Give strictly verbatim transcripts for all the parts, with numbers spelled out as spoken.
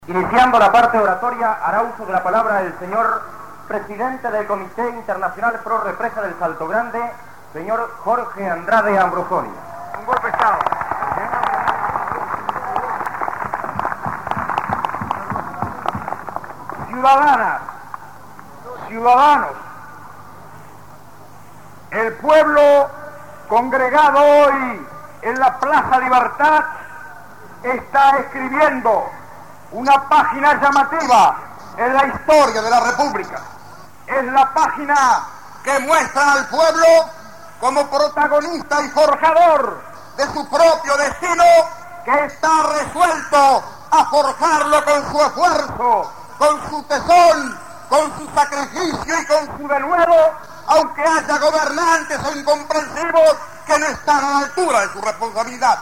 Iniciando la parte oratoria, hará uso de la palabra el señor presidente del Comité Internacional Pro Represa del Salto Grande, señor Jorge Andrade Ambrosoni. Un golpe de Estado. Ciudadanas, ciudadanos, el pueblo congregado hoy en la Plaza Libertad está escribiendo una página llamativa en la historia de la República. Es la página que muestra al pueblo como protagonista y forjador de su propio destino, que está resuelto a forjarlo con su esfuerzo, con su tesón, con su sacrificio y con su denuedo, aunque haya gobernantes o incomprensivos que no están a la altura de su responsabilidad.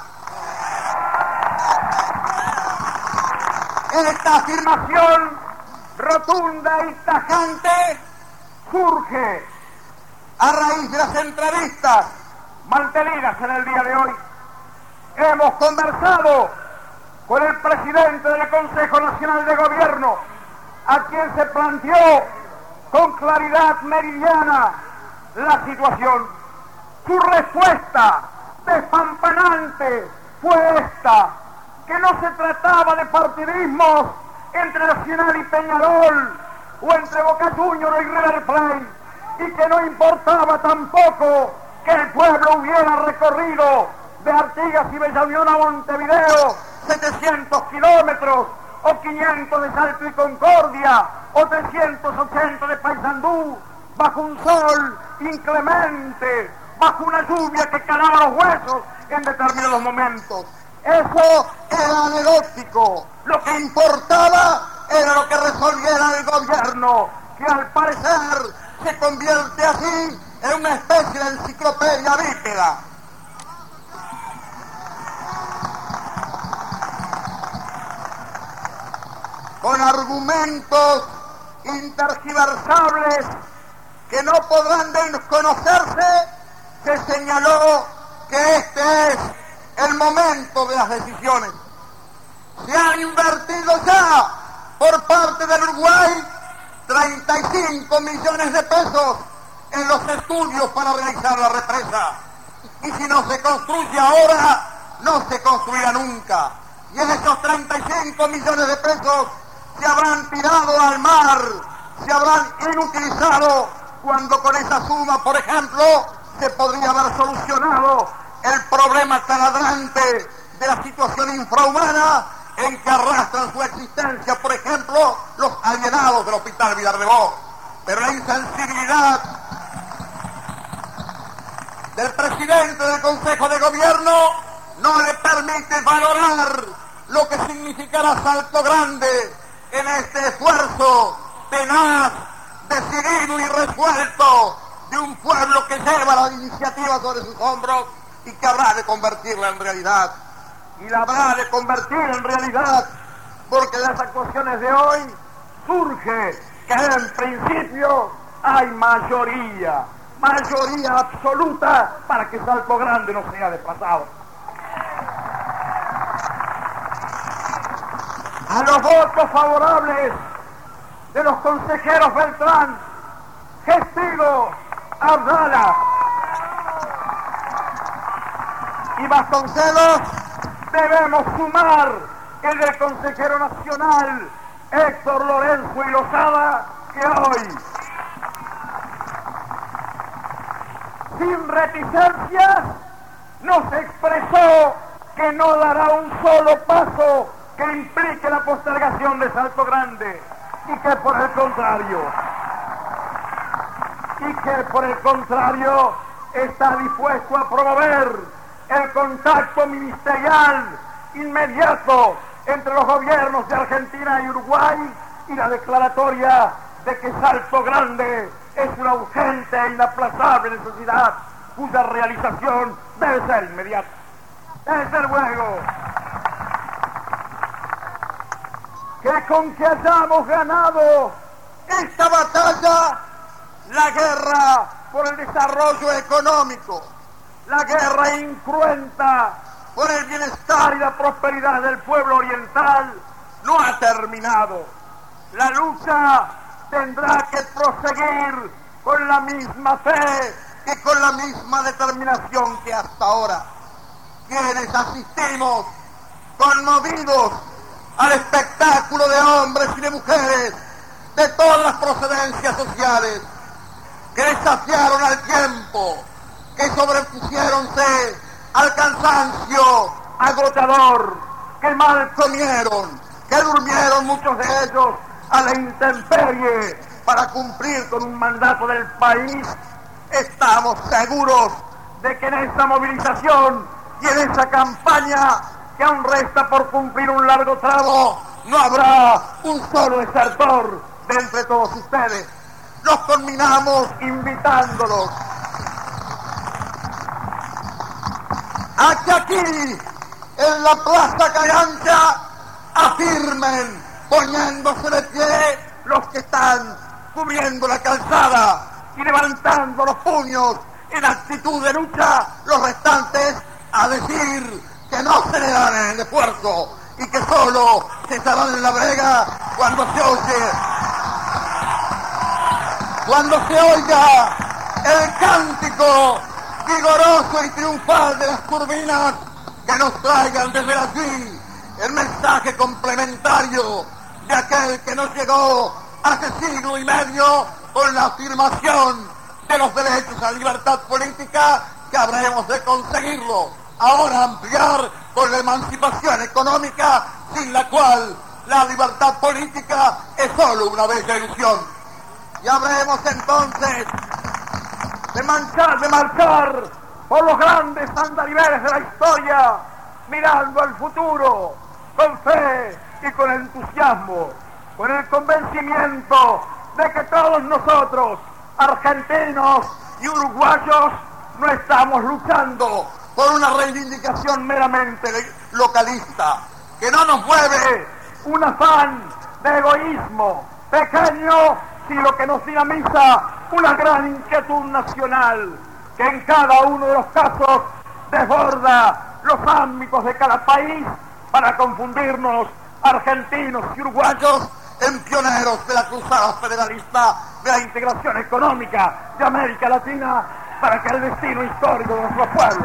Esta afirmación rotunda y tajante surge a raíz de las entrevistas mantenidas en el día de hoy. Hemos conversado con el presidente del Consejo Nacional de Gobierno, a quien se planteó con claridad meridiana la situación. Su respuesta despampanante fue esta: que no se trataba de partidismos entre Nacional y Peñarol, o entre Boca Juniors y River Plate, y que no importaba tampoco que el pueblo hubiera recorrido de Artigas y Bella Unión a Montevideo setecientos kilómetros, o quinientos de Salto y Concordia, o trescientos ochenta de Paysandú, bajo un sol inclemente, bajo una lluvia que calaba los huesos en determinados momentos. Eso era anecdótico. Lo que importaba era lo que resolviera el gobierno, que al parecer se convierte así en una especie de enciclopedia bípeda. Con argumentos intergiversables que no podrán desconocerse, se señaló que este es el momento de las decisiones. Se han invertido ya por parte del Uruguay treinta y cinco millones de pesos en los estudios para realizar la represa. Y si no se construye ahora, no se construirá nunca. Y en esos treinta y cinco millones de pesos se habrán tirado al mar, se habrán inutilizado, cuando con esa suma, por ejemplo, se podría haber solucionado el problema taladrante de la situación infrahumana en que arrastran su existencia, por ejemplo, los alienados del Hospital Villar-de-Bos. Pero la insensibilidad del presidente del Consejo de Gobierno no le permite valorar lo que significará Salto Grande en este esfuerzo tenaz, decidido y resuelto de un pueblo que lleva la iniciativa sobre sus hombros y que habrá de convertirla en realidad. Y la habrá de convertir en realidad porque de las actuaciones de hoy surge que en principio hay mayoría, mayoría absoluta para que Salto Grande no sea desplazado. A los votos favorables de los consejeros Beltrán, Gestido, Abdala y Vasconcelos, debemos sumar el del consejero nacional Héctor Lorenzo y Lozada, que hoy, sin reticencias, nos expresó que no dará un solo paso que implique la postergación de Salto Grande, y que por el contrario, y que por el contrario está dispuesto a promover el contacto ministerial inmediato entre los gobiernos de Argentina y Uruguay, y la declaratoria de que Salto Grande es una urgente e inaplazable necesidad cuya realización debe ser inmediata. Desde luego que con que hayamos ganado esta batalla, la guerra por el desarrollo económico, la guerra incruenta por el bienestar y la prosperidad del pueblo oriental, no ha terminado. La lucha tendrá que proseguir con la misma fe y con la misma determinación que hasta ahora. Quienes asistimos conmovidos al espectáculo de hombres y de mujeres de todas las procedencias sociales que desafiaron al tiempo, que sobrepusiéronse al cansancio agotador, que mal comieron, que durmieron muchos de ellos a la intemperie para cumplir con un mandato del país, estamos seguros de que en esta movilización y en esa campaña que aún resta por cumplir un largo tramo, no habrá un solo desertor de entre todos ustedes. Los conminamos invitándolos a que aquí, en la Plaza Cagancha, afirmen, poniéndose de pie, los que están cubriendo la calzada y levantando los puños en actitud de lucha, los restantes a decir que no se le dan en el esfuerzo y que solo se estarán en la brega cuando se oye, cuando se oiga el cántico vigoroso y triunfal de las turbinas que nos traigan desde allí el mensaje complementario de aquel que nos llegó hace siglo y medio con la afirmación de los derechos a la libertad política, que habremos de conseguirlo. Ahora ampliar con la emancipación económica, sin la cual la libertad política es solo una bella ilusión. Y habremos entonces de manchar, de marchar por los grandes andariveles de la historia, mirando al futuro con fe y con entusiasmo, con el convencimiento de que todos nosotros, argentinos y uruguayos, no estamos luchando por una reivindicación meramente localista, que no nos mueve un afán de egoísmo pequeño, sino que nos dinamiza una gran inquietud nacional, que en cada uno de los casos desborda los ámbitos de cada país para confundirnos, argentinos y uruguayos, en pioneros de la cruzada federalista de la integración económica de América Latina, para que el destino histórico de nuestros pueblos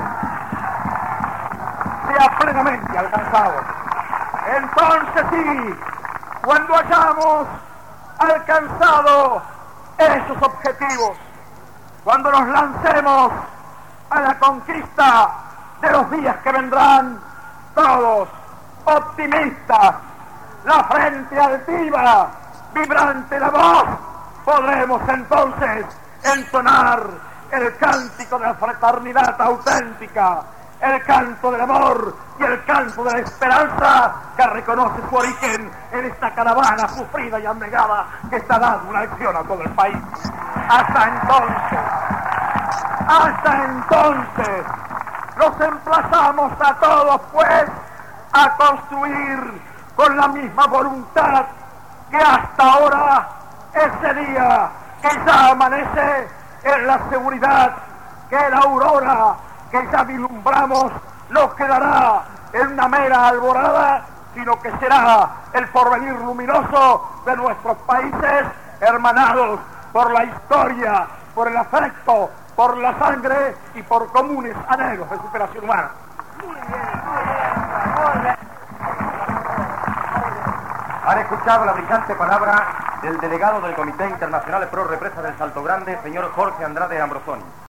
sea plenamente alcanzado. Entonces sí, cuando hayamos alcanzado esos objetivos, cuando nos lancemos a la conquista de los días que vendrán, todos optimistas, la frente altiva, vibrante la voz, podremos entonces entonar el cántico de la fraternidad auténtica, el canto del amor y el canto de la esperanza que reconoce su origen en esta caravana sufrida y abnegada que está dando una lección a todo el país. Hasta entonces, hasta entonces, los emplazamos a todos, pues, a construir con la misma voluntad que hasta ahora, ese día que ya amanece en la seguridad que la aurora que ya vislumbramos no quedará en una mera alborada, sino que será el porvenir luminoso de nuestros países, hermanados por la historia, por el afecto, por la sangre y por comunes anhelos de superación humana. Muy bien, muy bien, muy bien. Han escuchado la brillante palabra del delegado del Comité Internacional Pro Represa del Salto Grande, señor Jorge Andrade Ambrosoni.